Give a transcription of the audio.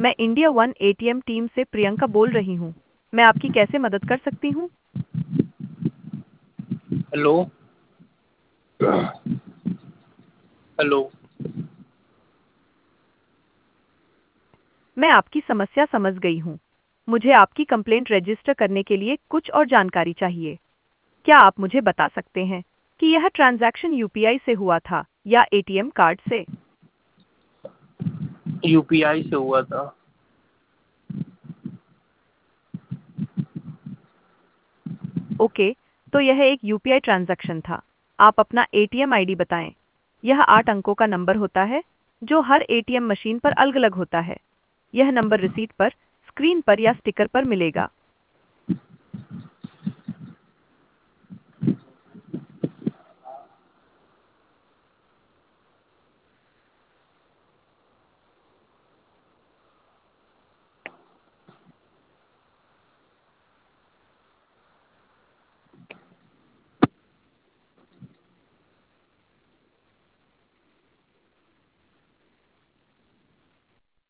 मैं India one ATM team से प्रियंका बोल रही हूँ। मैं आपकी कैसे मदद कर सकती हूँ? हेलो। हेलो। मैं आपकी समस्या समझ गई हूँ। मुझे आपकी कंप्लेंट रजिस्टर करने के लिए कुछ और जानकारी चाहिए। क्या आप मुझे बता सकते हैं कि यह ट्रांजैक्शन यूपीआई से हुआ था या एटीएम कार्ड से? यूपीआई से हुआ था। ओके, तो यह एक यूपीआई ट्रांजैक्शन था। आप अपना एटीएम आईडी बताएं। यह 8 अंकों का नंबर होता है जो हर एटीएम मशीन पर अलग-अलग होता है। यह नंबर रिसीट पर, स्क्रीन पर या स्टिकर पर मिलेगा।